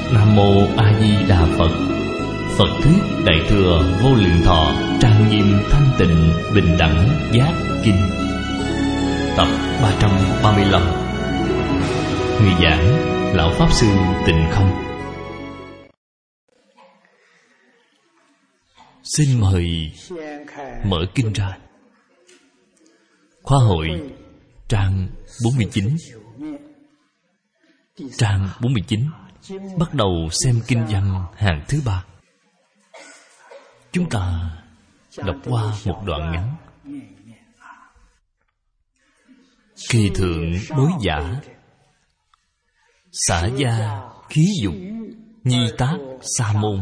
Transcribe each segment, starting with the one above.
Nam Mô A Di Đà Phật. Phật thuyết Đại thừa Vô Lượng Thọ trang nghiêm thanh tịnh bình đẳng giác kinh. Tập 335. Người giảng Lão Pháp Sư Tịnh Không. Xin mời mở kinh ra. Khóa hội trang 49. Trang 49 bắt đầu xem kinh văn hàng thứ 3. Chúng ta đọc qua một đoạn ngắn. Kỳ thượng đối giả, xả gia khí dục, nhi tác sa môn,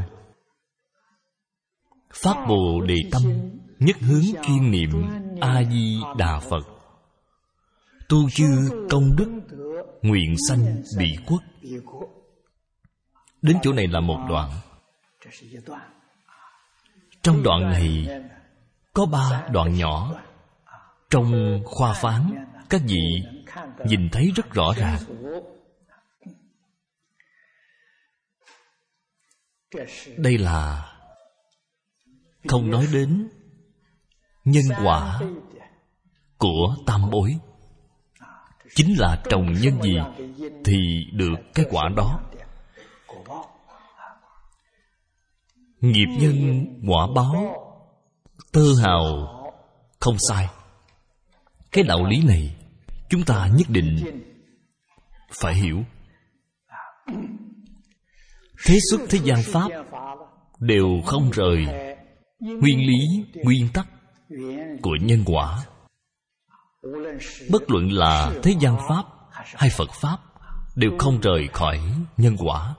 phát bồ đề tâm, nhất hướng chuyên niệm A Di Đà Phật, tu chư công đức, nguyện sanh bị quốc. Đến chỗ này là một đoạn. Trong đoạn này có 3 đoạn nhỏ. Trong khoa phán, các vị nhìn thấy rất rõ ràng. Đây là không nói đến nhân quả của tam bối. Chính là trồng nhân gì thì được cái quả đó. Nghiệp nhân quả báo, tơ hào không sai. Cái đạo lý này chúng ta nhất định phải hiểu. Thế xuất thế gian pháp đều không rời nguyên lý, nguyên tắc của nhân quả. Bất luận là thế gian pháp hay Phật pháp đều không rời khỏi nhân quả.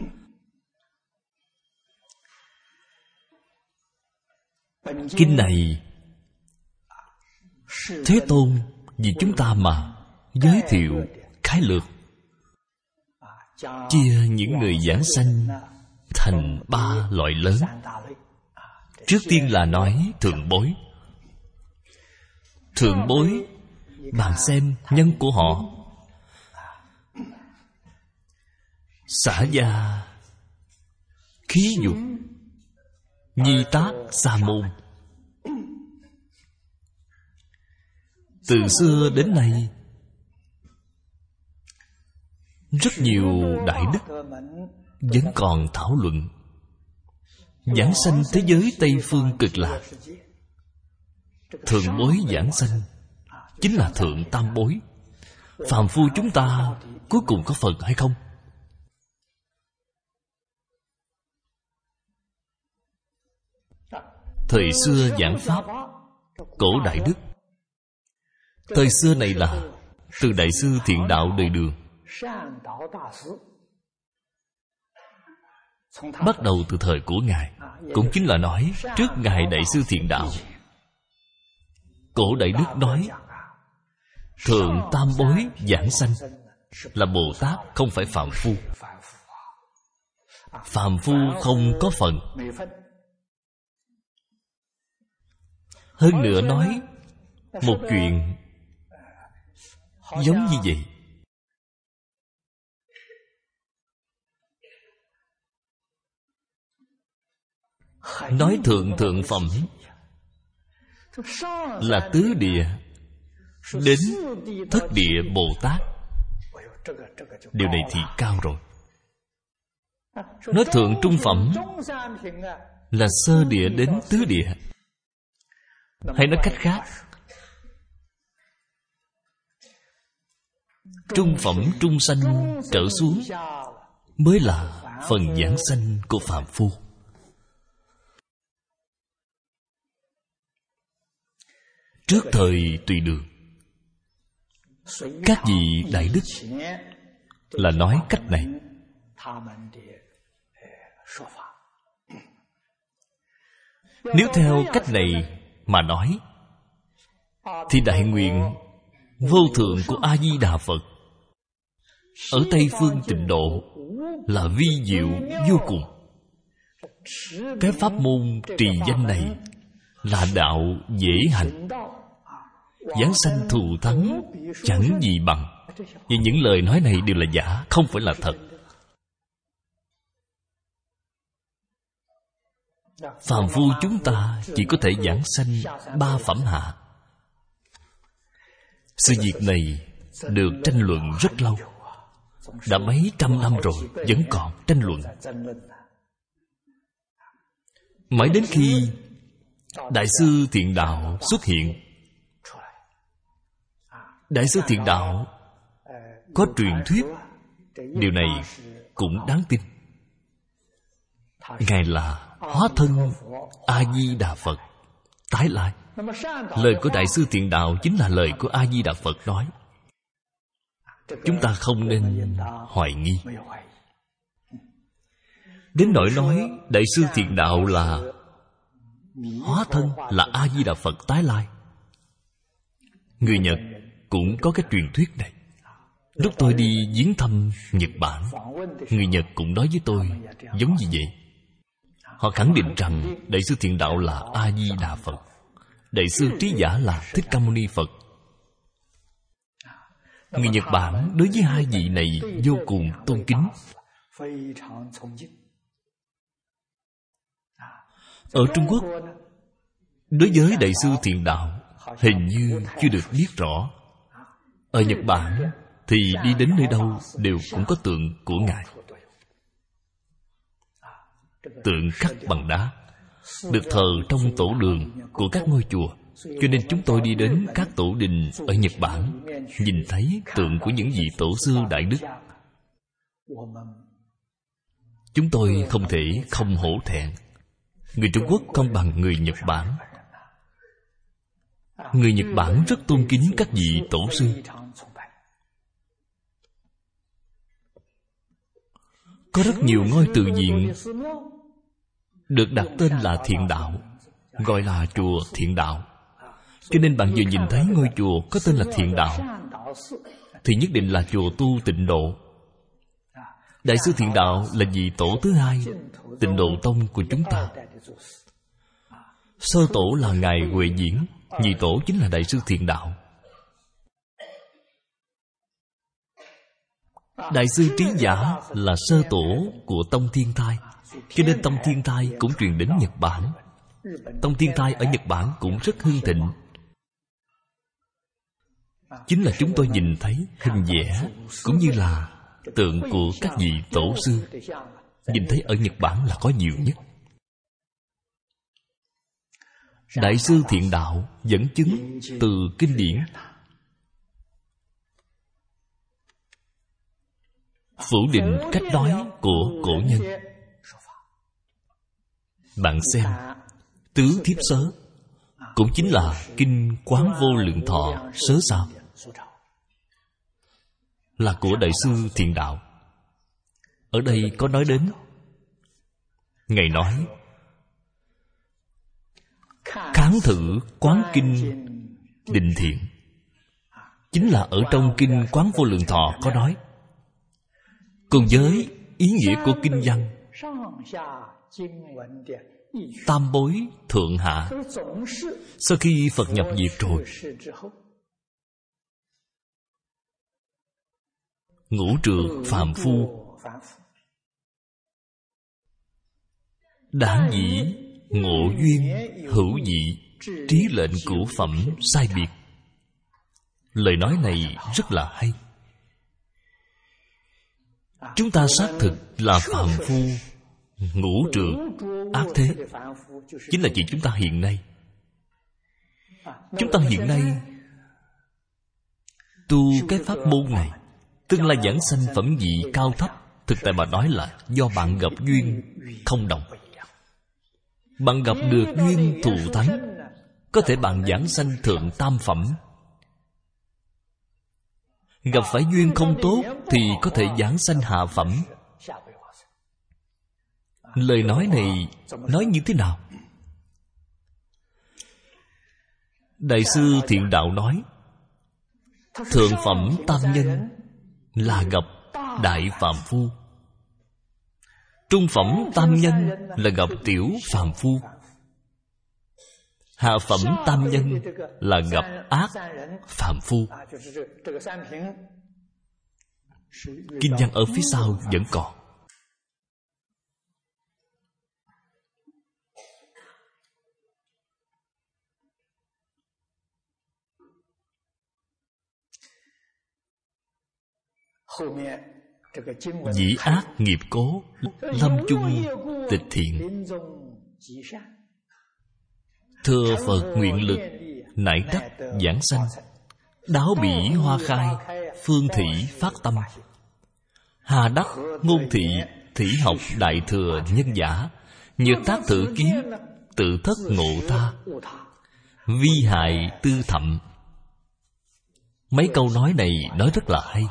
Kinh này Thế Tôn vì chúng ta mà giới thiệu khái lược, chia những người giảng sanh thành 3 loại lớn. Trước tiên là nói thượng bối. Thượng bối, bạn xem nhân của họ. Xả gia khí dục, nhi tác sa môn. Từ xưa đến nay, rất nhiều đại đức vẫn còn thảo luận giảng sanh thế giới Tây Phương Cực Lạc. Thượng bối giảng sanh chính là thượng tam bối. Phàm phu chúng ta cuối cùng có Phật hay không? Thời xưa giảng pháp, cổ đại đức. Thời xưa này là từ Đại sư Thiện Đạo đời Đường. Bắt đầu từ thời của Ngài, cũng chính là nói trước Ngài Đại sư Thiện Đạo. Cổ đại đức nói thượng tam bối giảng sanh là Bồ Tát, không phải phàm phu. Phàm phu không có phần. Hơn nữa nói một chuyện giống như vậy. Nói thượng thượng phẩm là tứ địa đến thất địa Bồ Tát. Điều này thì cao rồi. Nói thượng trung phẩm là sơ địa đến tứ địa. Hay nói cách khác, trung phẩm trung sanh trở xuống mới là phần giảng sanh của phàm phu. Trước thời Tùy Đường, các vị đại đức là nói cách này. Nếu theo cách này mà nói thì đại nguyện vô thượng của A Di Đà Phật ở Tây Phương Tịnh Độ là vi diệu vô cùng. Cái pháp môn trì danh này là đạo dễ hành, giảng sanh thù thắng chẳng gì bằng. Vì những lời nói này đều là giả, không phải là thật. Phàm phu chúng ta chỉ có thể giảng sanh 3 phẩm hạ. Sự việc này được tranh luận rất lâu, đã mấy trăm năm rồi vẫn còn tranh luận. Mãi đến khi Đại sư Thiện Đạo xuất hiện, Đại sư Thiện Đạo có truyền thuyết, điều này cũng đáng tin. Ngài là hóa thân A-di-đà Phật tái lại. Lời của Đại sư Thiện Đạo chính là lời của A-di-đà Phật nói. Chúng ta không nên hoài nghi. Đến nỗi nói Đại sư Thiện Đạo là hóa thân là A-di-đà Phật tái lai, người Nhật cũng có cái truyền thuyết này. Lúc tôi đi viếng thăm Nhật Bản, người Nhật cũng nói với tôi giống như vậy. Họ khẳng định rằng Đại sư Thiện Đạo là A-di-đà Phật, Đại sư Trí Giả là Thích Ca Mâu Ni Phật. Người Nhật Bản đối với hai vị này vô cùng tôn kính. Ở Trung Quốc, đối với Đại sư Thiện Đạo hình như chưa được biết rõ. Ở Nhật Bản thì đi đến nơi đâu đều cũng có tượng của Ngài. Tượng khắc bằng đá, được thờ trong tổ đường của các ngôi chùa. Cho nên chúng tôi đi đến các tổ đình ở Nhật Bản, nhìn thấy tượng của những vị tổ sư đại đức, chúng tôi không thể không hổ thẹn. Người Trung Quốc không bằng người Nhật Bản. Người Nhật Bản rất tôn kính các vị tổ sư. Có rất nhiều ngôi tự viện được đặt tên là Thiện Đạo, gọi là chùa Thiện Đạo. Cho nên bạn vừa nhìn thấy ngôi chùa có tên là Thiện Đạo thì nhất định là chùa tu Tịnh Độ. Đại sư Thiện Đạo là vị tổ thứ hai Tịnh Độ Tông của chúng ta. Sơ tổ là Ngài Huệ Diễn, nhị tổ chính là Đại sư Thiện Đạo. Đại sư Trí Giả là sơ tổ của Tông Thiên Thai, cho nên Tông Thiên Thai cũng truyền đến Nhật Bản. Tông Thiên Thai ở Nhật Bản cũng rất hưng thịnh. Chính là chúng tôi nhìn thấy hình vẽ cũng như là tượng của các vị tổ sư, nhìn thấy ở Nhật Bản là có nhiều nhất. Đại sư Thiện Đạo dẫn chứng từ kinh điển, phủ định cách nói của cổ nhân. Bạn xem Tứ Thiếp Sớ cũng chính là kinh Quán Vô Lượng Thọ Sớ sao, là của Đại sư Thiện Đạo. Ở đây có nói đến, Ngài nói kháng thử Quán Kinh Định Thiện, chính là ở trong kinh Quán Vô Lượng Thọ có nói. Cùng với ý nghĩa của kinh văn tam bối thượng hạ, sau khi Phật nhập diệt rồi, ngũ trược phàm phu, đản dĩ ngộ duyên hữu dị, trí lệnh cửu phẩm sai biệt. Lời nói này rất là hay. Chúng ta xác thực là phàm phu, ngũ trược, ác thế, chính là chỉ chúng ta hiện nay. Chúng ta hiện nay tu cái pháp môn này, tương lai giảng sanh phẩm vị cao thấp, thực tại mà nói là do bạn gặp duyên không đồng. Bạn gặp được duyên thù thắng, có thể bạn giảng sanh thượng tam phẩm. Gặp phải duyên không tốt thì có thể giảng sanh hạ phẩm. Lời nói này nói như thế nào? Đại sư Thiện Đạo nói, thượng phẩm tam nhân là gặp đại phàm phu, trung phẩm tam nhân là gặp tiểu phàm phu, hạ phẩm tam nhân là gặp ác phàm phu. Kinh văn ở phía sau vẫn còn. dĩ ác nghiệp cố, lâm chung tịch thiện. Thưa Phật nguyện lực, nải đắc giảng sanh. Đáo bỉ hoa khai, phương thị phát tâm. Hà đắc ngôn thị, thỉ học đại thừa nhân giả. Nhược tác thử kiến, tự thất ngộ tha. Vi hại tư thậm. Mấy câu nói này nói rất là hay.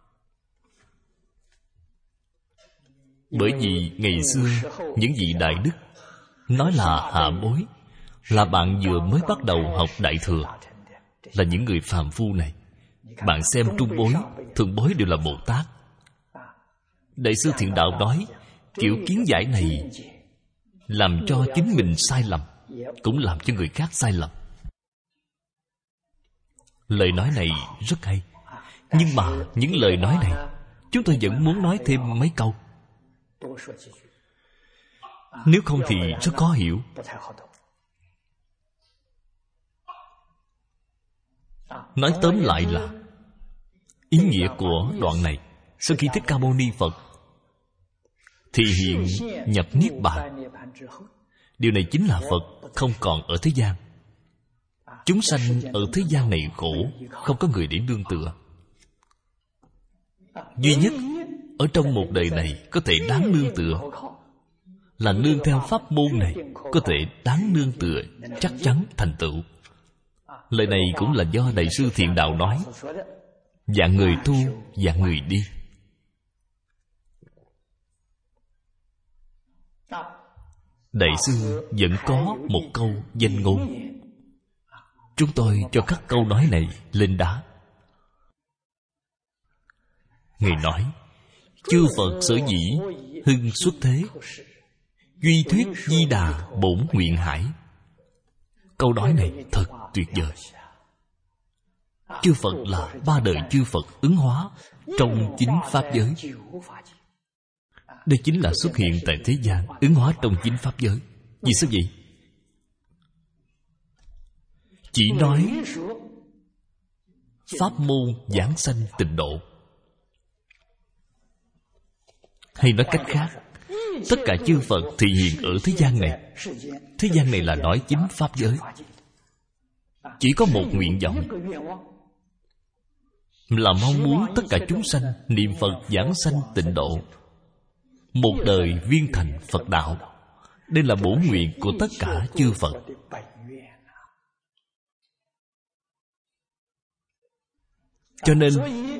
Bởi vì ngày xưa những vị đại đức nói là hạ bối, là bạn vừa mới bắt đầu học đại thừa, là những người phàm phu này. Bạn xem trung bối, thượng bối đều là Bồ Tát. Đại sư Thiện Đạo nói kiểu kiến giải này làm cho chính mình sai lầm, cũng làm cho người khác sai lầm. Lời nói này rất hay. Nhưng mà những lời nói này chúng tôi vẫn muốn nói thêm mấy câu. Nếu không thì rất khó hiểu. Nói tóm lại là ý nghĩa của đoạn này: sau khi Thích Ca Mâu Ni Phật thì hiện nhập Niết Bàn, điều này chính là Phật không còn ở thế gian. Chúng sanh ở thế gian này khổ, không có người để nương tựa. Duy nhất ở trong một đời này có thể đáng nương tựa là nương theo pháp môn này, có thể đáng nương tựa, chắc chắn thành tựu. Lời này cũng là do Đại sư Thiện Đạo nói: dạng người tu, dạng người đi. Đại sư vẫn có một câu danh ngôn. Chúng tôi cho các câu nói này lên đá. Ngài nói: chư Phật sở dĩ hưng xuất thế, duy thuyết Di Đà bổn nguyện hải. Câu nói này thật tuyệt vời. Chư Phật là ba đời chư Phật ứng hóa trong chính pháp giới. Đây chính là xuất hiện tại thế gian, ứng hóa trong chính pháp giới. Vì sao vậy? Chỉ nói pháp môn giảng sanh tịnh độ. Hay nói cách khác, tất cả chư Phật thị hiện ở thế gian này. Thế gian này là nói chính pháp giới. Chỉ có một nguyện vọng, là mong muốn tất cả chúng sanh niệm Phật giảng sanh tịnh độ, một đời viên thành Phật đạo. Đây là bổn nguyện của tất cả chư Phật. Cho nên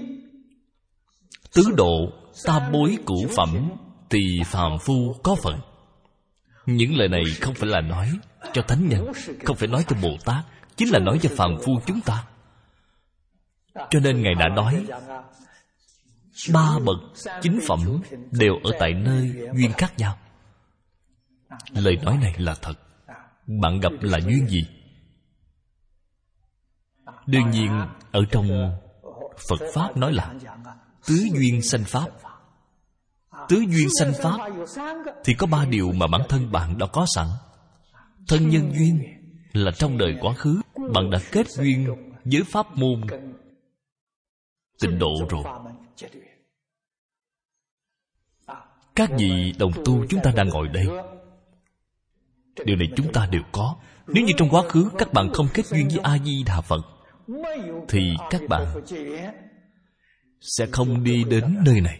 tứ độ tam bối cửu phẩm tỳ phàm phu có phận. Những lời này không phải là nói cho thánh nhân, không phải nói cho Bồ Tát, chính là nói cho phàm phu chúng ta. Cho nên Ngài đã nói ba bậc chính phẩm đều ở tại nơi duyên khác nhau. Lời nói này là thật. Bạn gặp là duyên gì? Đương nhiên ở trong Phật Pháp nói là tứ duyên sanh Pháp. Tứ duyên sanh Pháp thì có ba điều mà bản thân bạn đã có sẵn. Thân nhân duyên là trong đời quá khứ bạn đã kết duyên với pháp môn tịnh độ rồi. Các vị đồng tu chúng ta đang ngồi đây, điều này chúng ta đều có. Nếu như trong quá khứ các bạn không kết duyên với A-di-đà Phật thì các bạn sẽ không đi đến nơi này.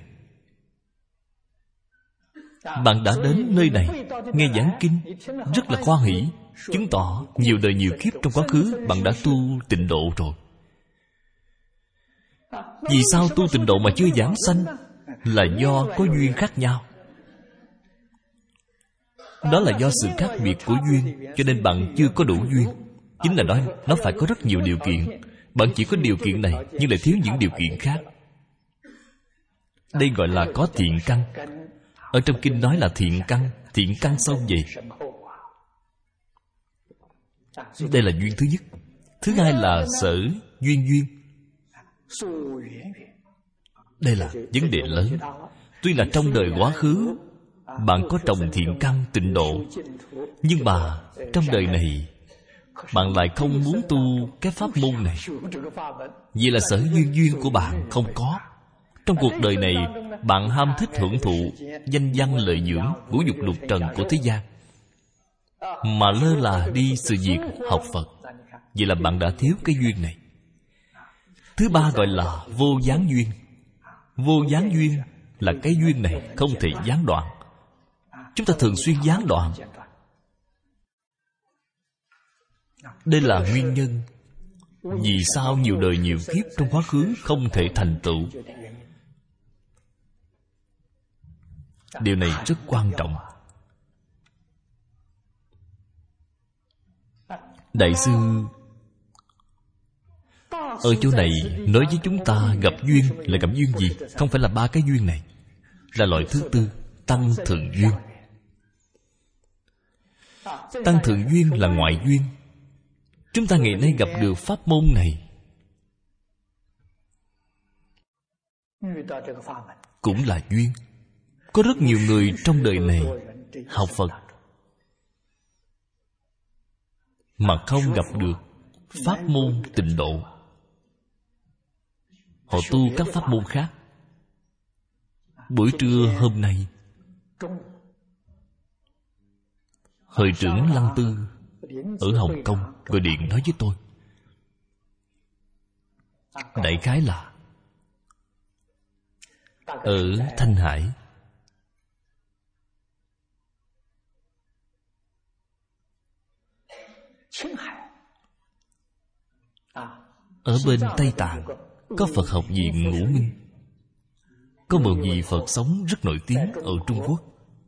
Bạn đã đến nơi này, nghe giảng kinh, rất là hoan hỷ, chứng tỏ nhiều đời nhiều kiếp trong quá khứ bạn đã tu tịnh độ rồi. Vì sao tu tịnh độ mà chưa giảng sanh? Là do có duyên khác nhau. Đó là do sự khác biệt của duyên, cho nên bạn chưa có đủ duyên. Chính là nói nó phải có rất nhiều điều kiện. Bạn chỉ có điều kiện này nhưng lại thiếu những điều kiện khác. Đây gọi là có thiện căn. Ở trong kinh nói là thiện căn sâu gì? Đây là duyên thứ nhất. Thứ hai là sở duyên. Đây là vấn đề lớn. Tuy là trong đời quá khứ bạn có trồng thiện căn tịnh độ, nhưng mà trong đời này bạn lại không muốn tu cái pháp môn này. Vì là sở duyên của bạn không có. Trong cuộc đời này, bạn ham thích hưởng thụ danh văn lợi dưỡng, ngũ dục lục trần của thế gian, mà lơ là đi sự việc học Phật. Vậy là bạn đã thiếu cái duyên này. Thứ ba gọi là vô gián duyên. Vô gián duyên là cái duyên này không thể gián đoạn. Chúng ta thường xuyên gián đoạn. Đây là nguyên nhân vì sao nhiều đời nhiều kiếp trong quá khứ không thể thành tựu. Điều này rất quan trọng. Đại sư ở chỗ này nói với chúng ta gặp duyên là gặp duyên gì? Không phải là ba cái duyên này, là loại thứ tư, tăng thượng duyên. Tăng thượng duyên là ngoại duyên. Chúng ta ngày nay gặp được pháp môn này cũng là duyên. Có rất nhiều người trong đời này học Phật mà không gặp được pháp môn tịnh độ. Họ tu các pháp môn khác. Buổi trưa hôm nay, Hội trưởng Lăng Tư ở Hồng Kông gọi điện nói với tôi. Đại khái là ở Thanh Hải, ở bên Tây Tạng, có Phật học viện Ngũ Minh. Có một vị Phật sống rất nổi tiếng ở Trung Quốc.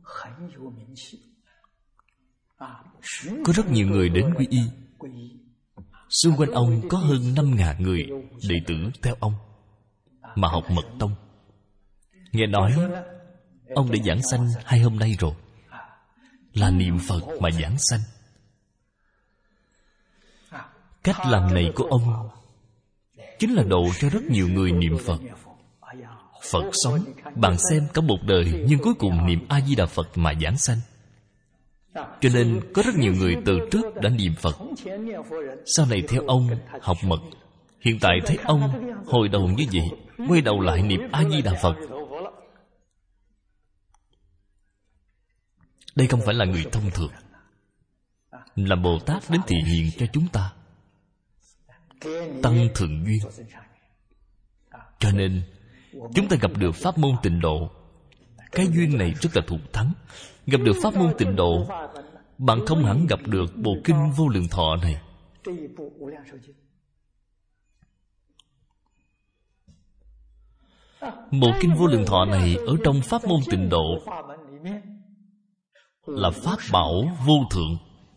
Có rất nhiều người đến quy y. Xung quanh ông có hơn 5.000 người đệ tử theo ông mà học mật tông. Nghe nói ông đã giảng sanh 2 hôm nay rồi, là niệm Phật mà giảng sanh. Cách làm này của ông chính là độ cho rất nhiều người niệm Phật. Phật sống, bạn xem cả một đời, nhưng cuối cùng niệm A-di-đà Phật mà giảng sanh. Cho nên có rất nhiều người từ trước đã niệm Phật, sau này theo ông học mật. Hiện tại thấy ông hồi đầu như vậy, quay đầu lại niệm A-di-đà Phật. Đây không phải là người thông thường. Làm Bồ Tát đến thị hiện cho chúng ta tăng thượng duyên. Cho nên chúng ta gặp được pháp môn tịnh độ, cái duyên này rất là thù thắng. Gặp được pháp môn tịnh độ, bạn không hẳn gặp được bộ kinh Vô Lượng Thọ này. Bộ kinh Vô Lượng Thọ này ở trong pháp môn tịnh độ là pháp bảo vô thượng.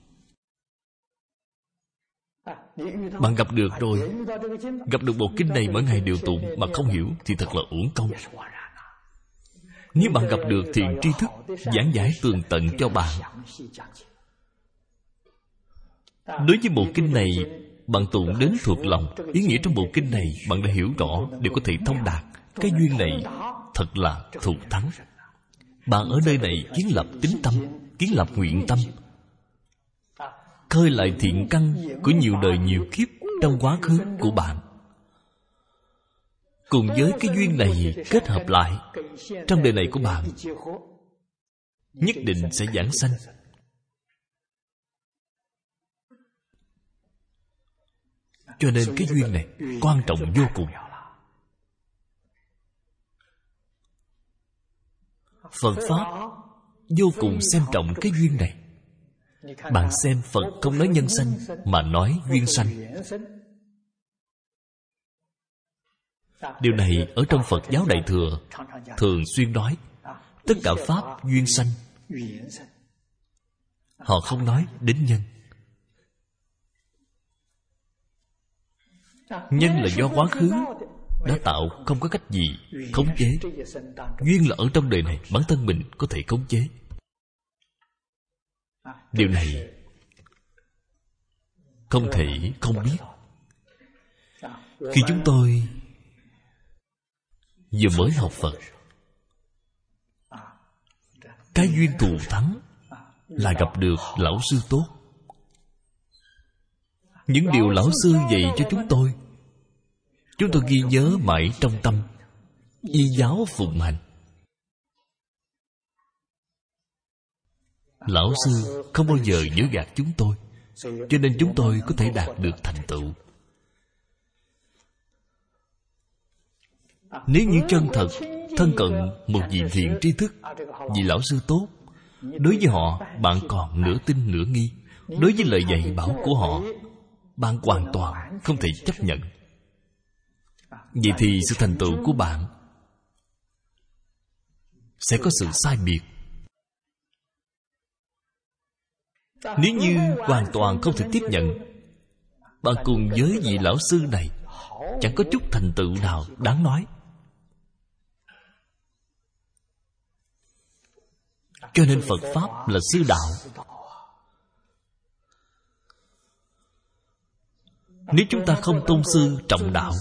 Bạn gặp được rồi, gặp được bộ kinh này mỗi ngày đều tụng mà không hiểu thì thật là uổng công. Nếu bạn gặp được thiện tri thức giảng giải tường tận cho bạn, đối với bộ kinh này bạn tụng đến thuộc lòng, ý nghĩa trong bộ kinh này bạn đã hiểu rõ, đều có thể thông đạt. Cái duyên này thật là thù thắng. Bạn ở nơi này kiến lập tín tâm, kiến lập nguyện tâm, khơi lại thiện căn của nhiều đời nhiều kiếp trong quá khứ của bạn. Cùng với cái duyên này kết hợp lại, trong đời này của bạn nhất định sẽ giảng sanh. Cho nên cái duyên này quan trọng vô cùng. Phật Pháp vô cùng xem trọng cái duyên này. Bạn xem Phật không nói nhân sanh mà nói duyên sanh. Điều này ở trong Phật giáo Đại Thừa thường xuyên nói, tất cả Pháp duyên sanh. Họ không nói đến nhân. Nhân là do quá khứ đã tạo, không có cách gì khống chế. Duyên là ở trong đời này bản thân mình có thể khống chế. Điều này không thể không biết. Khi chúng tôi vừa mới học Phật, cái duyên thù thắng là gặp được lão sư tốt. Những điều lão sư dạy cho chúng tôi ghi nhớ mãi trong tâm. y giáo phụng hành. Lão sư không bao giờ dối gạt chúng tôi, cho nên chúng tôi có thể đạt được thành tựu. Nếu như chân thật thân cận một vị thiện tri thức, vị lão sư tốt, đối với họ bạn còn nửa tin nửa nghi. Đối với lời dạy bảo của họ, bạn hoàn toàn không thể chấp nhận. Vậy thì sự thành tựu của bạn sẽ có sự sai biệt. Nếu như hoàn toàn không thể tiếp nhận, bạn cùng với vị lão sư này chẳng có chút thành tựu nào đáng nói. Cho nên Phật Pháp là sư đạo. Nếu chúng ta không tôn sư trọng đạo,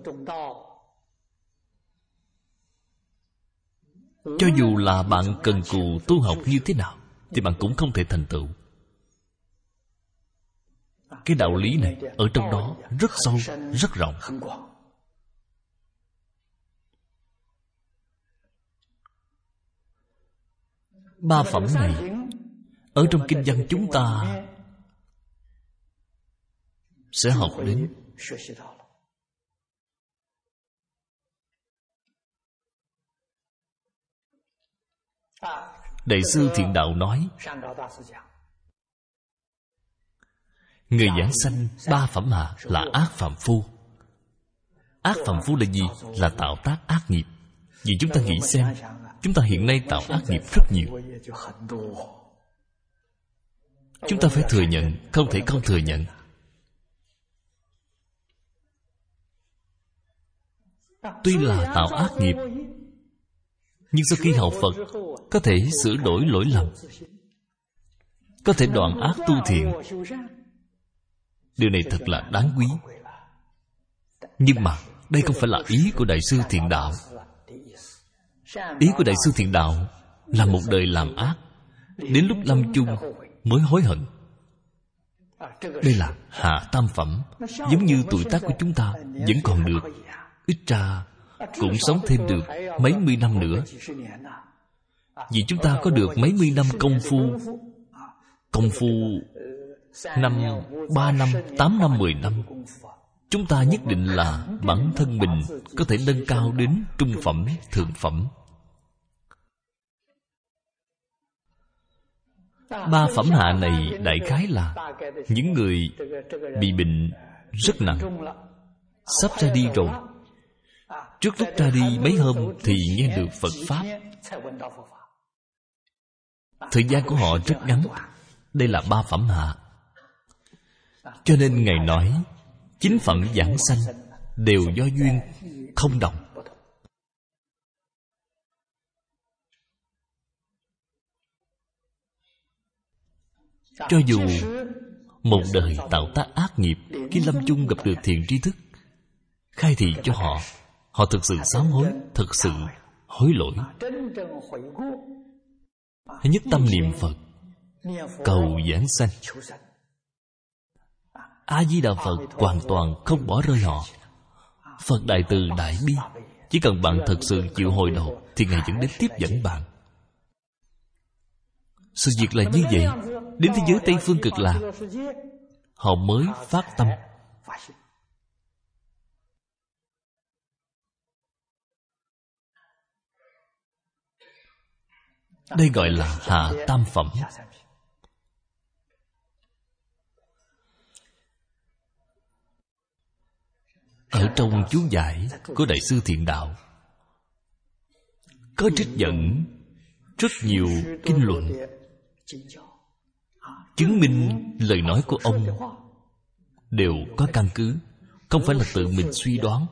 cho dù là bạn cần cù tu học như thế nào, thì bạn cũng không thể thành tựu. Cái đạo lý này ở trong đó rất sâu, rất rộng. Ba phẩm này ở trong kinh văn chúng ta sẽ học đến. Đại sư Thiện Đạo nói, người giảng sanh ba phẩm hạ là ác phàm phu. Ác phàm phu là gì? Là tạo tác ác nghiệp. Vì chúng ta nghĩ xem, chúng ta hiện nay tạo ác nghiệp rất nhiều. Chúng ta phải thừa nhận, không thể không thừa nhận. Tuy là tạo ác nghiệp, nhưng sau khi học Phật, có thể sửa đổi lỗi lầm, có thể đoạn ác tu thiện. Điều này thật là đáng quý. Nhưng mà đây không phải là ý của Đại sư Thiện Đạo. Ý của Đại sư Thiện Đạo là một đời làm ác, đến lúc lâm chung mới hối hận. Đây là hạ tam phẩm. Giống như tuổi tác của chúng ta vẫn còn được, ít ra cũng sống thêm được mấy mươi năm nữa. Vì chúng ta có được mấy mươi năm công phu. Công phu 5, 3 năm, 8 năm, 10 năm. Chúng ta nhất định là bản thân mình có thể nâng cao đến trung phẩm, thượng phẩm. Ba phẩm hạ này đại khái là những người bị bệnh rất nặng, sắp ra đi rồi. Trước lúc ra đi mấy hôm thì nghe được Phật Pháp. Thời gian của họ rất ngắn. Đây là ba phẩm hạ. Cho nên Ngài nói 9 phẩm giảng sanh đều do duyên không đồng. Cho dù một đời tạo tác ác nghiệp, khi lâm chung gặp được thiện tri thức, khai thị cho họ, họ thực sự sám hối, thực sự hối lỗi, nhất tâm niệm Phật, cầu giảng sanh. A Di Đà Phật hoàn toàn không bỏ rơi họ. Phật đại từ đại bi, chỉ cần bạn thật sự chịu hồi đầu thì Ngài vẫn đến tiếp dẫn bạn. Sự việc là như vậy. Đến thế giới Tây Phương Cực Lạc, họ mới phát tâm. Đây gọi là hạ tam phẩm. Ở trong chú giải của Đại sư Thiện Đạo có trích dẫn rất nhiều kinh luận chứng minh lời nói của ông đều có căn cứ, không phải là tự mình suy đoán.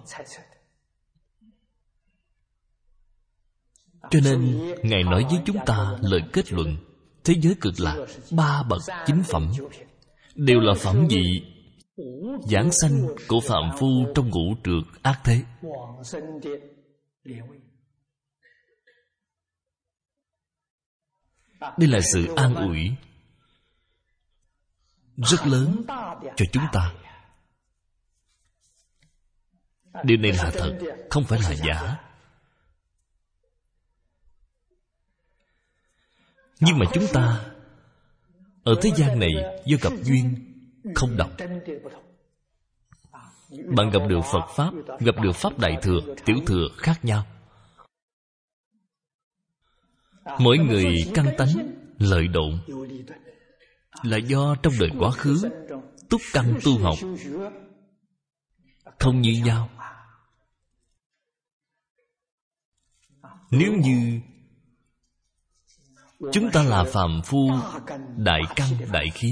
Cho nên Ngài nói với chúng ta lời kết luận: thế giới Cực Lạc ba bậc 9 phẩm đều là phẩm vị giảng sanh của phàm phu trong ngũ trược ác thế. Đây là sự an ủi rất lớn cho chúng ta. Điều này là thật, không phải là giả. Nhưng mà chúng ta ở thế gian này do gặp duyên không đồng. Bạn gặp được Phật Pháp, gặp được Pháp Đại Thừa, Tiểu Thừa khác nhau. Mỗi người căn tánh lợi độn, là do trong đời quá khứ túc căn tu học không như nhau. Nếu như chúng ta là phàm phu đại căn đại khí,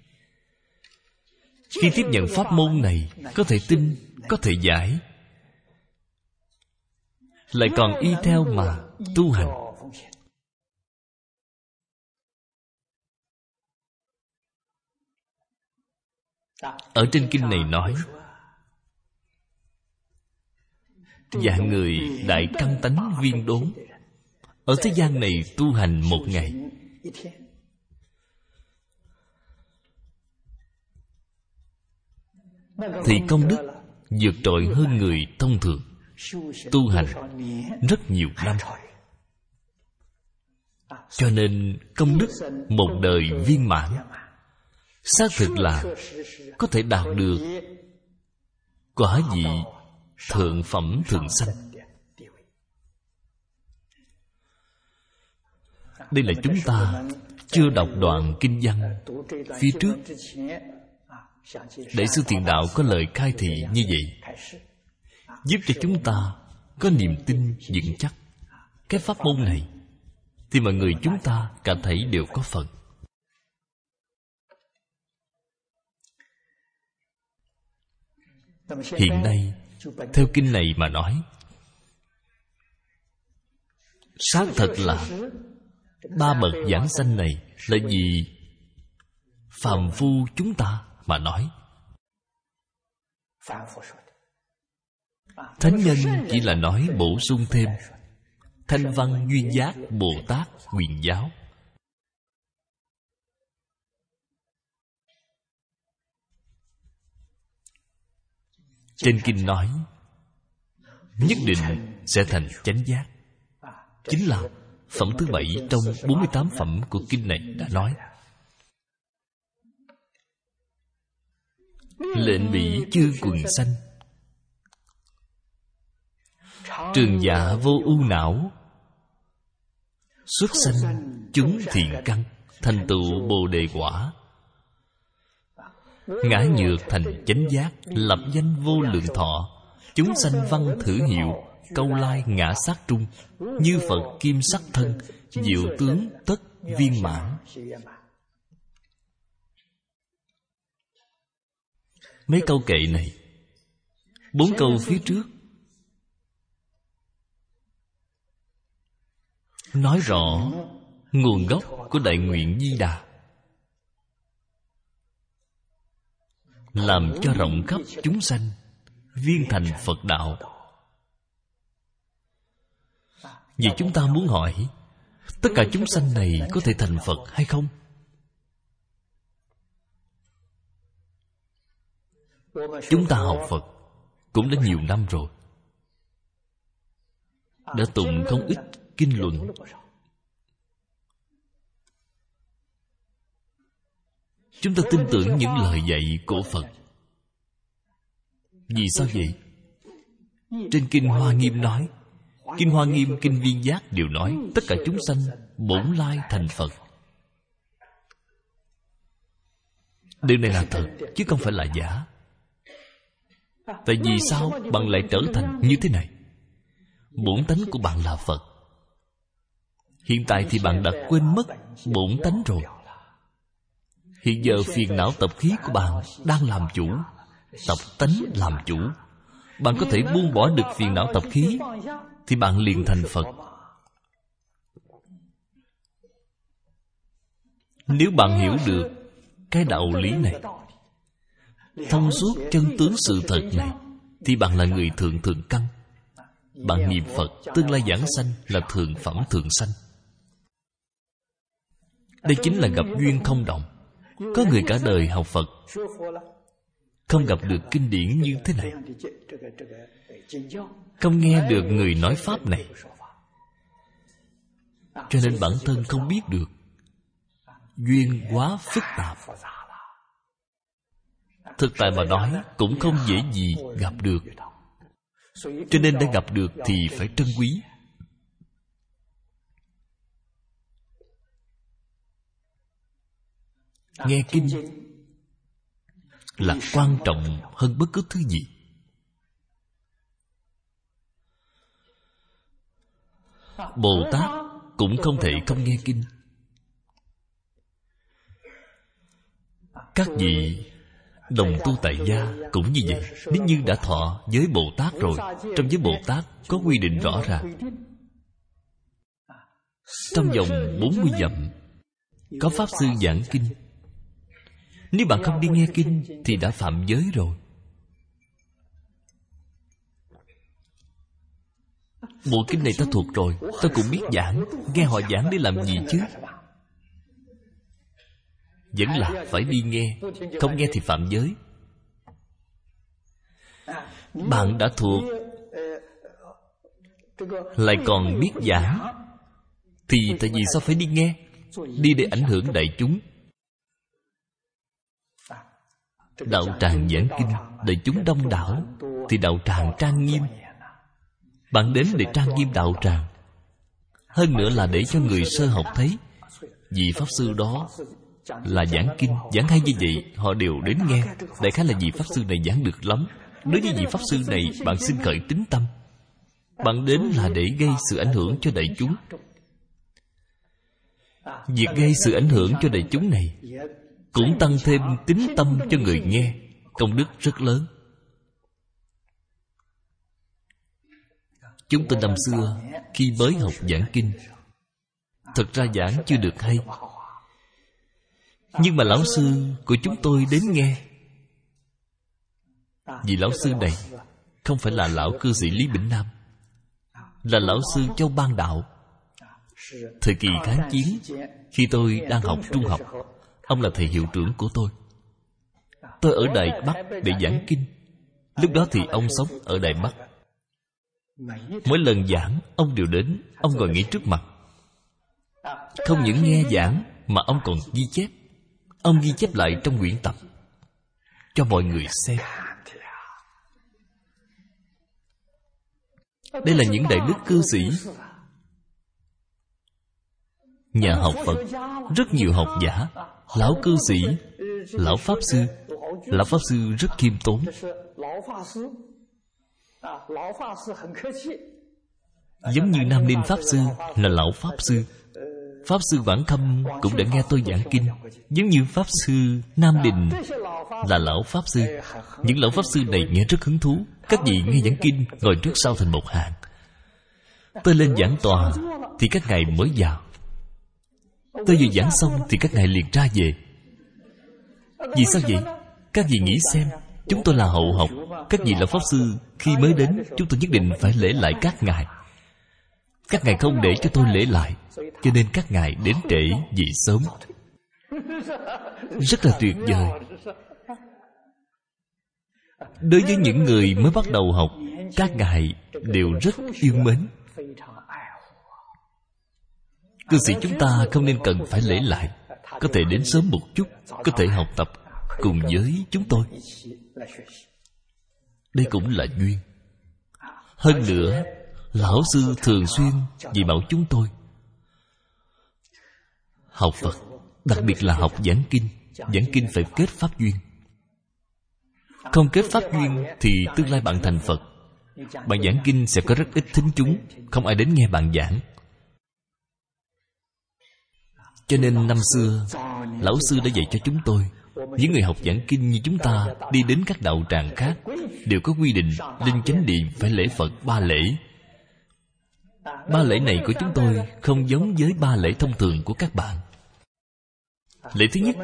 khi tiếp nhận pháp môn này, có thể tin, có thể giải, lại còn y theo mà tu hành, ở trên kinh này nói, dạng người đại căn tánh viên đốn, ở thế gian này tu hành một ngày, thì công đức vượt trội hơn người thông thường tu hành rất nhiều năm. Cho nên công đức một đời viên mãn, xác thực là có thể đạt được quả vị thượng phẩm thường sanh. Đây là chúng ta chưa đọc đoạn kinh văn phía trước. Đại sư Thiện Đạo có lời khai thị như vậy, giúp cho chúng ta có niềm tin vững chắc. Cái pháp môn này thì mọi người chúng ta cảm thấy đều có phần. Hiện nay theo kinh này mà nói, xác thật là ba bậc giảng sanh này là vì phàm phu chúng ta mà nói. Thánh nhân chỉ là nói bổ sung thêm. Thanh Văn Duyên Giác Bồ Tát Quyền Giáo. Trên kinh nói nhất định sẽ thành chánh giác, chính là phẩm thứ 7 trong 48 phẩm của kinh này đã nói. Lệnh bỉ chư quần sanh, trường dạ vô ưu não, xuất sanh chúng thiện căn, thành tựu bồ đề quả, ngã nhược thành chánh giác, lập danh vô lượng thọ, chúng sanh văn thử hiệu, câu lai ngã sát trung, như Phật kim sắc thân, diệu tướng tất viên mãn. Mấy câu kệ này, 4 câu phía trước nói rõ nguồn gốc của đại nguyện Di Đà, làm cho rộng khắp chúng sanh viên thành Phật đạo. Vì chúng ta muốn hỏi, tất cả chúng sanh này có thể thành Phật hay không? Chúng ta học Phật cũng đã nhiều năm rồi, đã tụng không ít kinh luận. Chúng ta tin tưởng những lời dạy của Phật. Vì sao vậy? Trên Kinh Hoa Nghiêm nói, Kinh Hoa Nghiêm, Kinh Viên Giác đều nói tất cả chúng sanh bổn lai thành Phật. Điều này là thật, chứ không phải là giả. Tại vì sao bạn lại trở thành như thế này? Bổn tánh của bạn là Phật. Hiện tại thì bạn đã quên mất bổn tánh rồi. Hiện giờ phiền não tập khí của bạn đang làm chủ, tập tánh làm chủ. Bạn có thể buông bỏ được phiền não tập khí, thì bạn liền thành Phật. Nếu bạn hiểu được cái đạo lý này, thông suốt chân tướng sự thật này, thì bạn là người thượng thượng căn. Bạn niệm Phật, tương lai giảng sanh là thượng phẩm thượng sanh. Đây chính là gặp duyên không đồng. Có người cả đời học Phật không gặp được kinh điển như thế này, không nghe được người nói pháp này, cho nên bản thân không biết được Duyên quá phức tạp, thực tại mà nói cũng không dễ gì gặp được. Cho nên đã gặp được thì phải trân quý. Nghe kinh là quan trọng hơn bất cứ thứ gì. Bồ Tát cũng không thể không nghe kinh. Các vị đồng tu tại gia cũng như vậy. Nếu như đã thọ giới Bồ Tát rồi, trong giới Bồ Tát có quy định rõ ràng. Trong vòng 40 dặm có Pháp Sư giảng kinh. Nếu bạn không đi nghe kinh thì đã phạm giới rồi. Bộ kinh này ta thuộc rồi, ta cũng biết giảng. Nghe họ giảng để làm gì chứ? Vẫn là phải đi nghe. Không nghe thì phạm giới. Bạn đã thuộc lại còn biết giảng thì tại vì sao phải đi nghe? Đi để ảnh hưởng đại chúng. Đạo tràng giảng kinh, đại chúng đông đảo thì đạo tràng trang nghiêm. Bạn đến để trang nghiêm đạo tràng. Hơn nữa là để cho người sơ học thấy vị Pháp Sư đó là giảng kinh, giảng hay như vậy, họ đều đến nghe. Đại khái là vị Pháp Sư này giảng được lắm. Đối với vị Pháp Sư này, bạn xin khởi tín tâm. Bạn đến là để gây sự ảnh hưởng cho đại chúng. Việc gây sự ảnh hưởng cho đại chúng này cũng tăng thêm tín tâm cho người nghe. Công đức rất lớn. Chúng tôi năm xưa khi mới học giảng kinh, thật ra giảng chưa được hay, nhưng mà lão sư của chúng tôi đến nghe. Vì lão sư này không phải là lão cư sĩ Lý Bỉnh Nam, là lão sư Châu Ban Đạo. Thời kỳ kháng chiến, khi tôi đang học trung học, ông là thầy hiệu trưởng của tôi. Tôi ở Đài Bắc để giảng kinh. Lúc đó thì ông sống ở Đài Bắc. Mỗi lần giảng, ông đều đến. Ông ngồi ngay trước mặt. Không những nghe giảng mà ông còn ghi chép. Ông ghi chép lại trong quyển tập cho mọi người xem. Đây là những đại đức cư sĩ, nhà học Phật, rất nhiều học giả, lão cư sĩ, lão Pháp Sư. Lão Pháp Sư rất khiêm tốn. Giống như Nam Ninh Pháp Sư là lão Pháp Sư. Pháp Sư Vãn Khâm cũng đã nghe tôi giảng kinh. Giống như Pháp Sư Nam Đình là lão Pháp Sư. Những lão Pháp Sư này nghe rất hứng thú. Các vị nghe giảng kinh ngồi trước sau thành một hàng. Tôi lên giảng tòa thì các ngài mới vào. Tôi vừa giảng xong thì các ngài liền ra về. Vì sao vậy? Các vị nghĩ xem, chúng tôi là hậu học. Các vị là Pháp Sư, khi mới đến chúng tôi nhất định phải lễ lại các ngài. Các ngài không để cho tôi lễ lại, cho nên các ngài đến trễ về sớm. Rất là tuyệt vời. Đối với những người mới bắt đầu học, các ngài đều rất yêu mến. Cư sĩ chúng ta không nên cần phải lễ lại, có thể đến sớm một chút, có thể học tập cùng với chúng tôi. Đây cũng là duyên. Hơn nữa, lão sư thường xuyên dạy bảo chúng tôi học Phật, đặc biệt là học giảng kinh. Giảng kinh phải kết pháp duyên. Không kết pháp duyên thì tương lai bạn thành Phật, bạn giảng kinh sẽ có rất ít thính chúng, không ai đến nghe bạn giảng. Cho nên năm xưa lão sư đã dạy cho chúng tôi, những người học giảng kinh như chúng ta đi đến các đạo tràng khác đều có quy định lên chánh điện phải lễ Phật 3 lễ. 3 lễ này của chúng tôi không giống với 3 lễ thông thường của các bạn. Lễ thứ nhất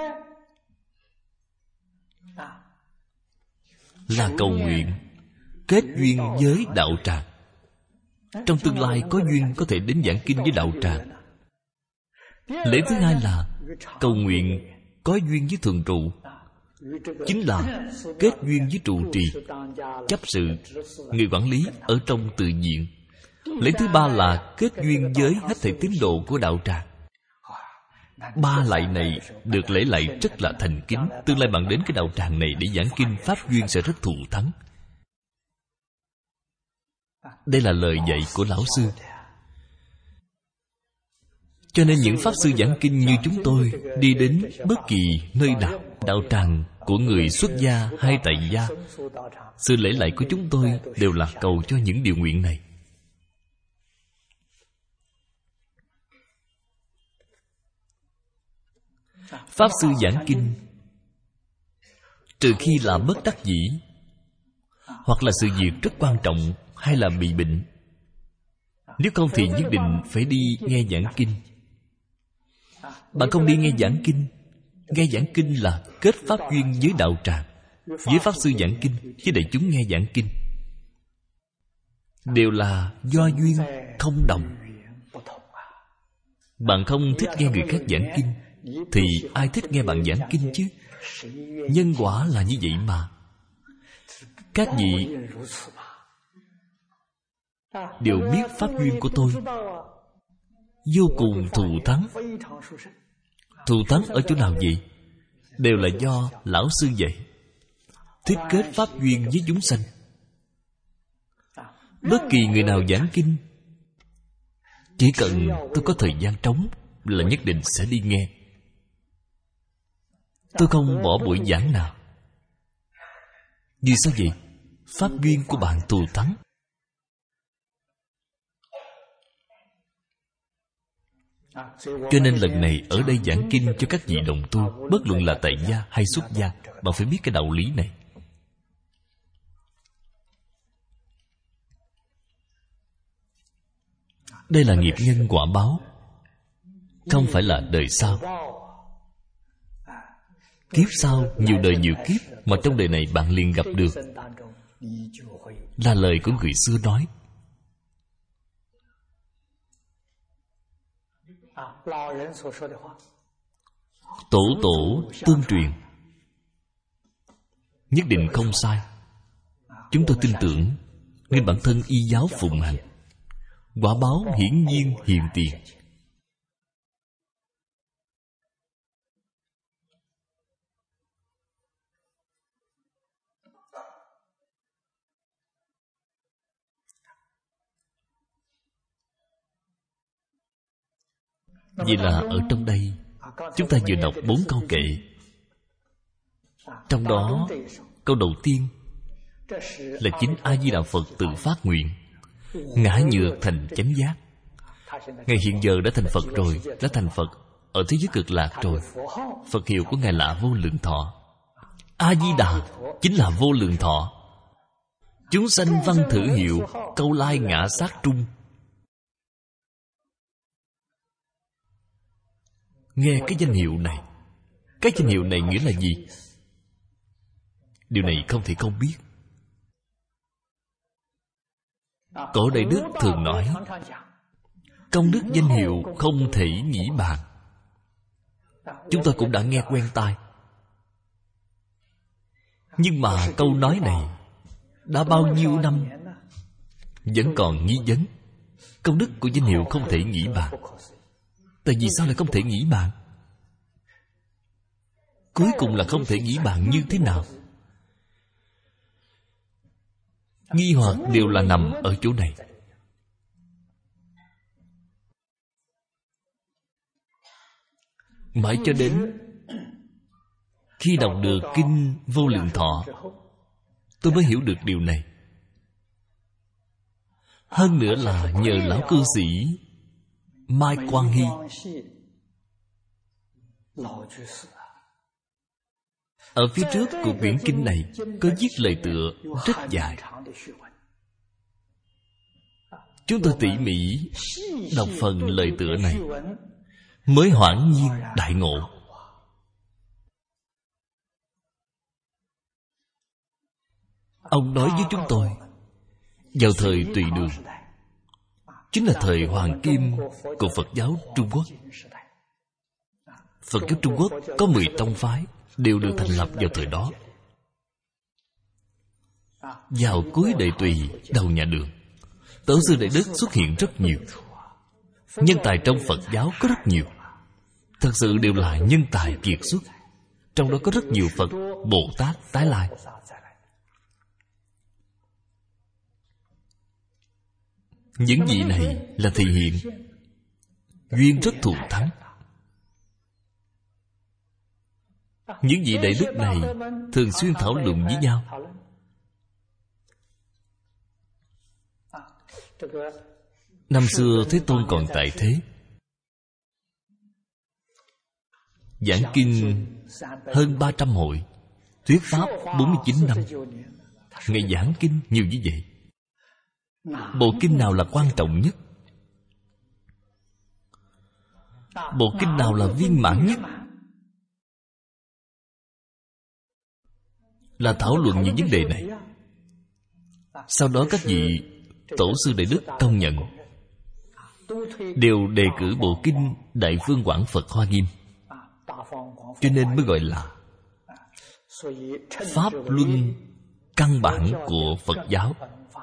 là cầu nguyện kết duyên với đạo tràng. Trong tương lai có duyên có thể đến giảng kinh với đạo tràng. Lễ thứ hai là cầu nguyện có duyên với thường trụ, chính là kết duyên với trụ trì, chấp sự, người quản lý ở trong tự viện. Lễ thứ ba là kết duyên với hết thảy tín đồ của đạo tràng. Ba lạy này được lễ lạy rất là thành kính. Tương lai bạn đến cái đạo tràng này để giảng kinh, pháp duyên sẽ rất thù thắng. Đây là lời dạy của lão sư. Cho nên những pháp sư giảng kinh như chúng tôi đi đến bất kỳ nơi nào, đạo tràng của người xuất gia hay tại gia, sự lễ lạy của chúng tôi đều là cầu cho những điều nguyện này. Pháp sư giảng kinh, trừ khi là bất đắc dĩ, hoặc là sự việc rất quan trọng, hay là bị bệnh, nếu không thì nhất định phải đi nghe giảng kinh. Bạn không đi nghe giảng kinh, nghe giảng kinh là kết pháp duyên với đạo tràng, với pháp sư giảng kinh, với đại chúng nghe giảng kinh, đều là do duyên không đồng. Bạn không thích nghe người khác giảng kinh, thì ai thích nghe bạn giảng kinh chứ? Nhân quả là như vậy mà. Các vị đều biết pháp duyên của tôi vô cùng thù thắng. Thù thắng ở chỗ nào vậy? Đều là do lão sư dạy, thích kết pháp duyên với chúng sanh. Bất kỳ người nào giảng kinh, chỉ cần tôi có thời gian trống là nhất định sẽ đi nghe. Tôi không bỏ buổi giảng nào. Vì sao vậy? Pháp duyên của bạn thù thắng. Cho nên lần này ở đây giảng kinh cho các vị đồng tu, bất luận là tại gia hay xuất gia, bạn phải biết cái đạo lý này. Đây là nghiệp nhân quả báo, không phải là đời sau. Kiếp sau, nhiều đời nhiều kiếp, mà trong đời này bạn liền gặp được. Là lời của người xưa nói. Tổ tổ tương truyền, nhất định không sai. Chúng tôi tin tưởng, nên bản thân y giáo phụng hành, quả báo hiển nhiên hiện tiền. Vì là ở trong đây, chúng ta vừa đọc 4 câu kệ. Trong đó, câu đầu tiên là chính A-di-đà Phật tự phát nguyện, ngã nhược thành chánh giác. Ngài hiện giờ đã thành Phật rồi, đã thành Phật ở thế giới cực lạc rồi. Phật hiệu của Ngài là Vô Lượng Thọ. A-di-đà chính là Vô Lượng Thọ. Chúng sanh văn thử hiệu, câu lai ngã sát trung. Nghe cái danh hiệu này, cái danh hiệu này nghĩa là gì? Điều này không thể không biết. Cổ Đại Đức thường nói, công đức danh hiệu không thể nghĩ bàn. Chúng ta cũng đã nghe quen tai. Nhưng mà câu nói này đã bao nhiêu năm vẫn còn nghi vấn. Công đức của danh hiệu không thể nghĩ bàn. Tại vì sao lại không thể nghĩ bàn? Cuối cùng là không thể nghĩ bàn như thế nào? Nghi hoặc đều là nằm ở chỗ này. Mãi cho đến khi đọc được Kinh Vô Lượng Thọ, tôi mới hiểu được điều này. Hơn nữa là nhờ lão cư sĩ Mai Quang Hy. Ở phía trước của quyển kinh này có viết lời tựa rất dài. Chúng tôi tỉ mỉ đọc phần lời tựa này mới hoảng nhiên đại ngộ. Ông nói với chúng tôi, vào thời Tùy Đường, chính là thời hoàng kim của Phật giáo Trung Quốc. Phật giáo Trung Quốc có 10 tông phái, đều được thành lập vào thời đó. Vào cuối Đại Tùy, đầu nhà Đường, Tổ sư Đại Đức xuất hiện rất nhiều. Nhân tài trong Phật giáo có rất nhiều. thật sự đều là nhân tài kiệt xuất. Trong đó có rất nhiều Phật, Bồ Tát tái lai. Những vị này là thể hiện duyên rất thù thắng. Những vị đại đức này thường xuyên thảo luận với nhau. Năm xưa Thế Tôn còn tại thế, giảng kinh hơn 300 hội, thuyết pháp 49 năm. Ngài giảng kinh nhiều như vậy. Bộ kinh nào là quan trọng nhất? Bộ kinh nào là viên mãn nhất? Là thảo luận những vấn đề này. Sau đó các vị tổ sư đại đức công nhận, đều đề cử bộ kinh Đại Phương Quảng Phật Hoa Nghiêm. Cho nên mới gọi là pháp luân căn bản của Phật giáo.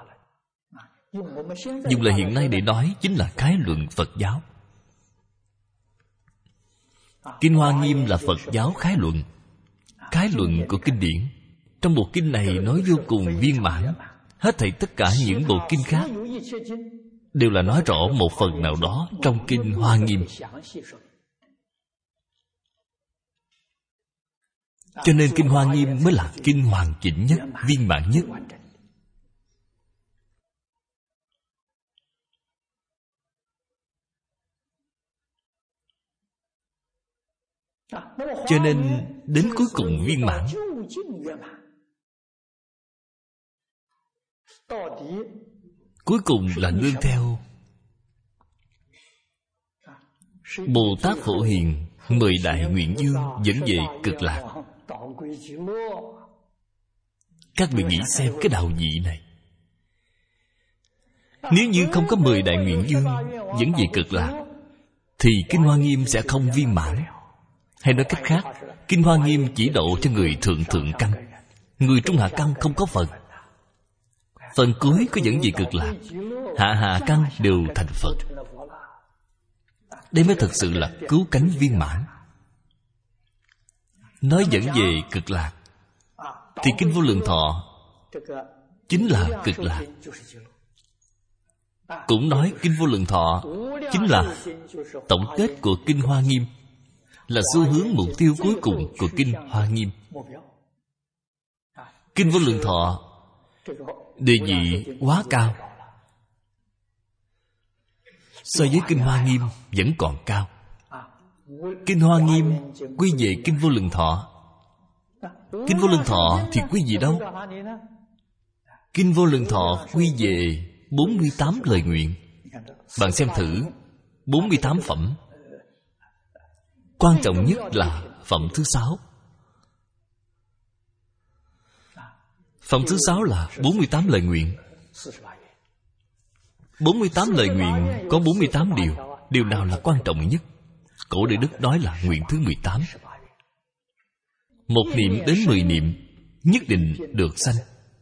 Dùng là hiện nay để nói chính là khái luận Phật giáo. Kinh Hoa Nghiêm là Phật giáo khái luận. Khái luận của kinh điển. Trong bộ kinh này nói vô cùng viên mãn. Hết thảy tất cả những bộ kinh khác đều là nói rõ một phần nào đó trong kinh Hoa Nghiêm. Cho nên kinh Hoa Nghiêm mới là kinh hoàn chỉnh nhất, viên mãn nhất. Cho nên đến cuối cùng viên mãn. Cuối cùng là nương theo Bồ Tát Phổ Hiền 10 đại nguyện dương dẫn về Cực Lạc. Các vị nghĩ xem cái đạo vị này, nếu như không có 10 đại nguyện dương dẫn về Cực Lạc thì kinh Hoa Nghiêm sẽ không viên mãn. Hay nói cách khác, kinh Hoa Nghiêm chỉ độ cho người thượng thượng căn. Người trung hạ căn không có phần. Phần cuối có dẫn về Cực Lạc, hạ hạ căn đều thành Phật. Đây mới thực sự là cứu cánh viên mãn. Nói dẫn về Cực Lạc thì kinh Vô Lượng Thọ chính là Cực Lạc. Cũng nói kinh Vô Lượng Thọ chính là tổng kết của kinh Hoa Nghiêm, là xu hướng mục tiêu cuối cùng của kinh Hoa Nghiêm. Kinh Vô Lượng Thọ địa vị quá cao, so với kinh Hoa Nghiêm vẫn còn cao. Kinh Hoa Nghiêm quy về kinh Vô Lượng Thọ, kinh Vô Lượng Thọ thì quy về đâu? Kinh Vô Lượng Thọ quy về 48 lời nguyện. Bạn xem thử 48 phẩm. Quan trọng nhất là phẩm thứ 6. Phẩm thứ 6 là 48 lời nguyện. 48 lời nguyện có 48 điều. Điều nào là quan trọng nhất? Cổ Đại Đức nói là nguyện thứ 18. Một niệm đến 10 niệm nhất định được sanh.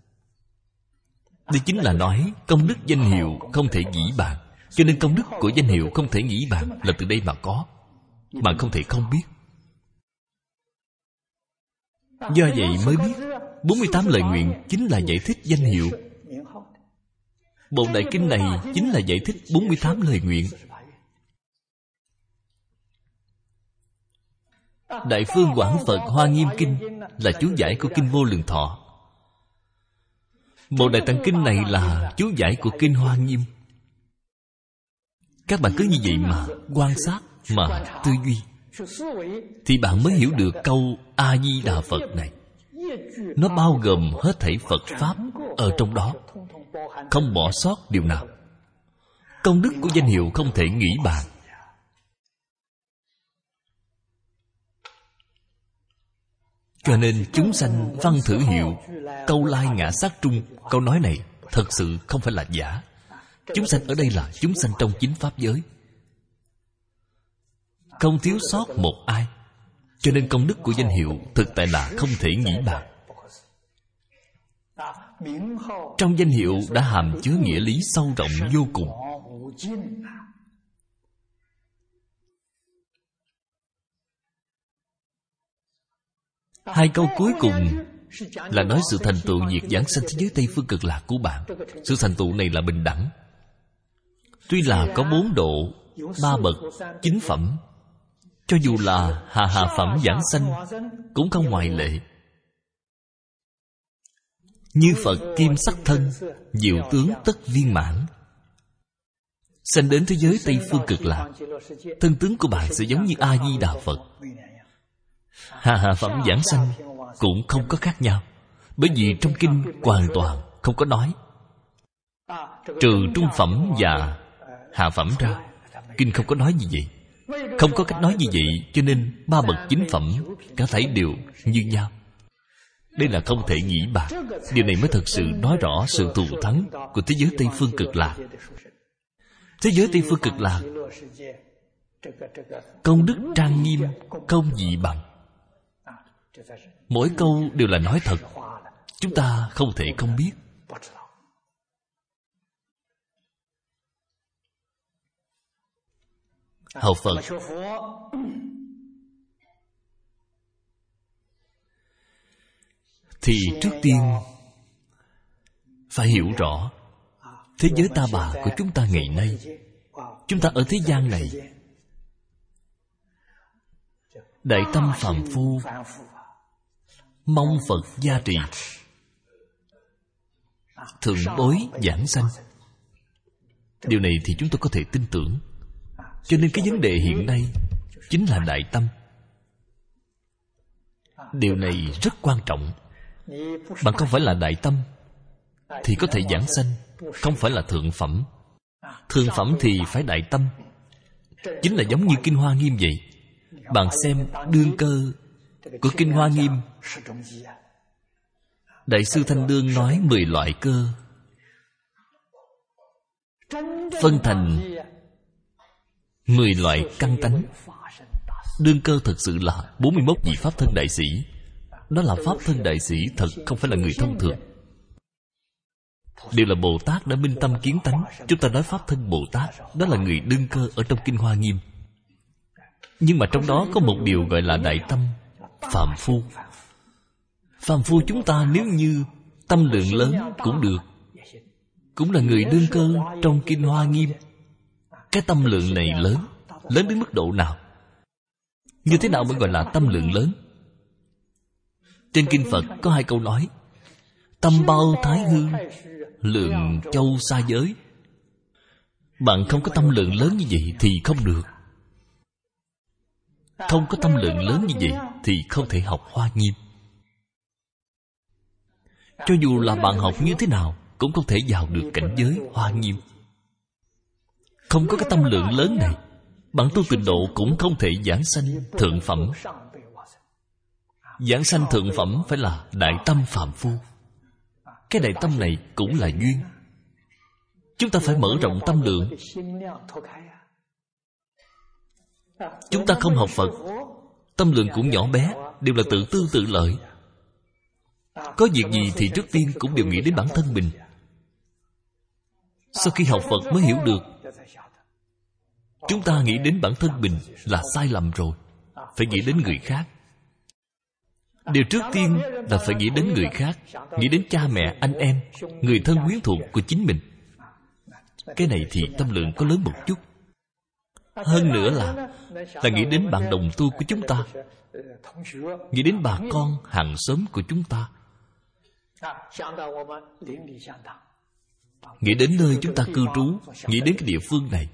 Đây chính là nói công đức danh hiệu không thể nghĩ bàn. Cho nên công đức của danh hiệu không thể nghĩ bàn là từ đây mà có. Bạn không thể không biết. Do vậy mới biết 48 lời nguyện chính là giải thích danh hiệu. Bộ đại kinh này chính là giải thích 48 lời nguyện. Đại Phương Quảng Phật Hoa Nghiêm Kinh là chú giải của kinh Vô Lượng Thọ. Bộ Đại Tạng Kinh này là chú giải của kinh Hoa Nghiêm. Các bạn cứ như vậy mà quan sát, mà tư duy, thì bạn mới hiểu được câu A-di-đà Phật này. Nó bao gồm hết thảy Phật Pháp ở trong đó, không bỏ sót điều nào. Công đức của danh hiệu không thể nghĩ bàn. Cho nên chúng sanh văn thử hiệu, câu lai ngã sát trung. Câu nói này thật sự không phải là giả. Chúng sanh ở đây là chúng sanh trong chính Pháp giới, không thiếu sót một ai. Cho nên công đức của danh hiệu thực tại là không thể nghĩ bàn. Trong danh hiệu đã hàm chứa nghĩa lý sâu rộng vô cùng. Hai câu cuối cùng là nói sự thành tựu việc giảng sanh thế giới Tây Phương Cực Lạc của bạn. Sự thành tựu này là bình đẳng. Tuy là có 4 độ, 3 bậc, 9 phẩm, cho dù là hạ phẩm giảng sanh cũng không ngoại lệ. Như Phật kim sắc thân, diệu tướng tất viên mãn. Sanh đến thế giới Tây Phương Cực Lạc, thân tướng của bạn sẽ giống như A-di-đà Phật. Hạ phẩm giảng sanh cũng không có khác nhau, bởi vì trong kinh hoàn toàn không có nói. Trừ trung phẩm và hạ phẩm ra, kinh không có nói gì vậy. Không có cách nói như vậy, cho nên 3 bậc 9 phẩm cả thảy đều như nhau. Đây là không thể nghĩ bạc. Điều này mới thật sự nói rõ sự thù thắng của thế giới Tây Phương Cực Lạc. Thế giới Tây Phương Cực Lạc, công đức trang nghiêm không gì bằng. Mỗi câu đều là nói thật, chúng ta không thể không biết. Học Phật thì trước tiên phải hiểu rõ thế giới ta bà của chúng ta ngày nay. Chúng ta ở thế gian này, đại tâm phàm phu mong Phật gia trì, thượng bối giảng sanh. Điều này thì chúng tôi có thể tin tưởng. Cho nên cái vấn đề hiện nay chính là đại tâm. Điều này rất quan trọng. Bạn không phải là đại tâm thì có thể giảng sanh, không phải là thượng phẩm. Thượng phẩm thì phải đại tâm. Chính là giống như Kinh Hoa Nghiêm vậy. Bạn xem đương cơ của Kinh Hoa Nghiêm, Đại sư Thanh Đương nói 10 loại cơ, phân thành 10 loại căn tánh. Đương cơ thực sự là 41 vị Pháp thân đại sĩ. Đó là Pháp thân đại sĩ thật, không phải là người thông thường. Đều là Bồ Tát đã minh tâm kiến tánh. Chúng ta nói Pháp thân Bồ Tát, đó là người đương cơ ở trong Kinh Hoa Nghiêm. Nhưng mà trong đó có một điều gọi là đại tâm phàm phu. Phàm phu chúng ta nếu như tâm lượng lớn cũng được, cũng là người đương cơ trong Kinh Hoa Nghiêm. Cái tâm lượng này lớn, lớn đến mức độ nào? Như thế nào mới gọi là tâm lượng lớn? Trên Kinh Phật có 2 câu nói: tâm bao thái hư, lượng châu xa giới. Bạn không có tâm lượng lớn như vậy thì không được. Không có tâm lượng lớn như vậy thì không thể học Hoa Nghiêm. Cho dù là bạn học như thế nào cũng không thể vào được cảnh giới Hoa Nghiêm. Không có cái tâm lượng lớn này, bạn tu tịnh độ cũng không thể giảng sanh thượng phẩm. Giảng sanh thượng phẩm phải là đại tâm phàm phu. Cái đại tâm này cũng là duyên. Chúng ta phải mở rộng tâm lượng. Chúng ta không học Phật, tâm lượng cũng nhỏ bé, đều là tự tư tự lợi. Có việc gì thì trước tiên cũng đều nghĩ đến bản thân mình. Sau khi học Phật mới hiểu được, chúng ta nghĩ đến bản thân mình là sai lầm rồi. Phải nghĩ đến người khác. Điều trước tiên là phải nghĩ đến người khác, nghĩ đến cha mẹ, anh em, người thân quyến thuộc của chính mình. Cái này thì tâm lượng có lớn một chút. Hơn nữa là nghĩ đến bạn đồng tu của chúng ta, nghĩ đến bà con hàng xóm của chúng ta, nghĩ đến nơi chúng ta cư trú, nghĩ đến cái địa phương này.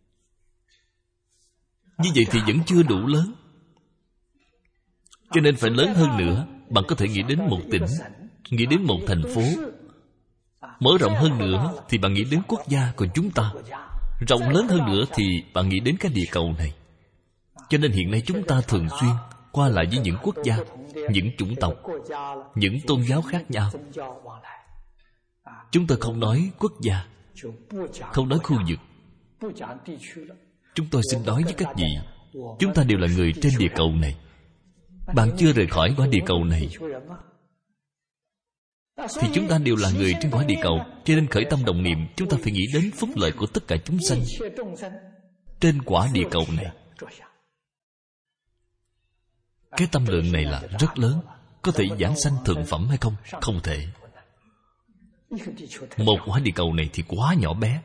Như vậy thì vẫn chưa đủ lớn. Cho nên phải lớn hơn nữa. Bạn có thể nghĩ đến một tỉnh, nghĩ đến một thành phố. Mở rộng hơn nữa thì bạn nghĩ đến quốc gia của chúng ta. Rộng lớn hơn nữa thì bạn nghĩ đến cái địa cầu này. Cho nên hiện nay chúng ta thường xuyên qua lại với những quốc gia, những chủng tộc, những tôn giáo khác nhau. Chúng ta không nói quốc gia, không nói khu vực. Chúng tôi xin nói với các vị, chúng ta đều là người trên địa cầu này. Bạn chưa rời khỏi quả địa cầu này thì chúng ta đều là người trên quả địa cầu. Cho nên khởi tâm động niệm, chúng ta phải nghĩ đến phúc lợi của tất cả chúng sanh trên quả địa cầu này. Cái tâm lượng này là rất lớn. có thể giảng sanh thượng phẩm hay không? Không thể. Một quả địa cầu này thì quá nhỏ bé.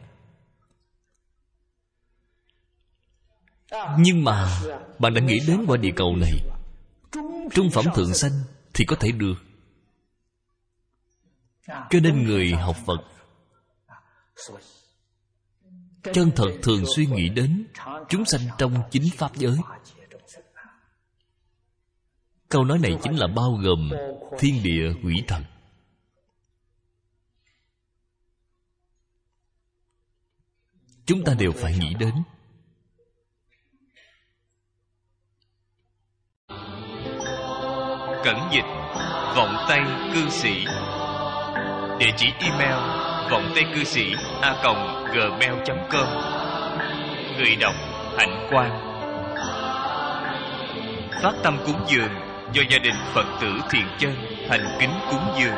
Nhưng mà bạn đã nghĩ đến quả địa cầu này, trung phẩm thượng sanh thì có thể được. Cho nên người học Phật chân thật thường xuyên nghĩ đến chúng sanh trong chính pháp giới. Câu nói này chính là bao gồm thiên địa quỷ thần. Chúng ta đều phải nghĩ đến. Cẩn dịch vọng tây cư sĩ. Địa chỉ email vongtaicư sĩ@gmail.com. Người đọc Hạnh Quang. Phát tâm cúng dường do gia đình Phật tử Thiện Chân thành kính cúng dường.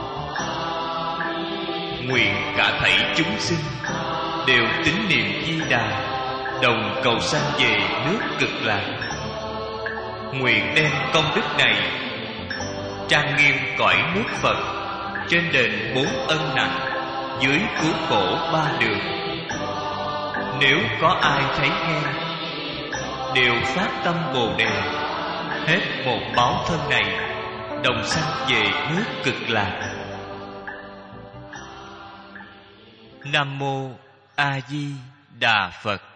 Nguyện cả thảy chúng sinh đều tín niệm Di Đà, đồng cầu sanh về nước Cực Lạc. Nguyện đem công đức này trang nghiêm cõi nước Phật, trên đền 4 ân nặng, dưới cứu khổ 3 đường. Nếu có ai thấy nghe, đều phát tâm Bồ Đề, hết một báo thân này, đồng sanh về nước Cực Lạc. Nam mô A Di Đà Phật.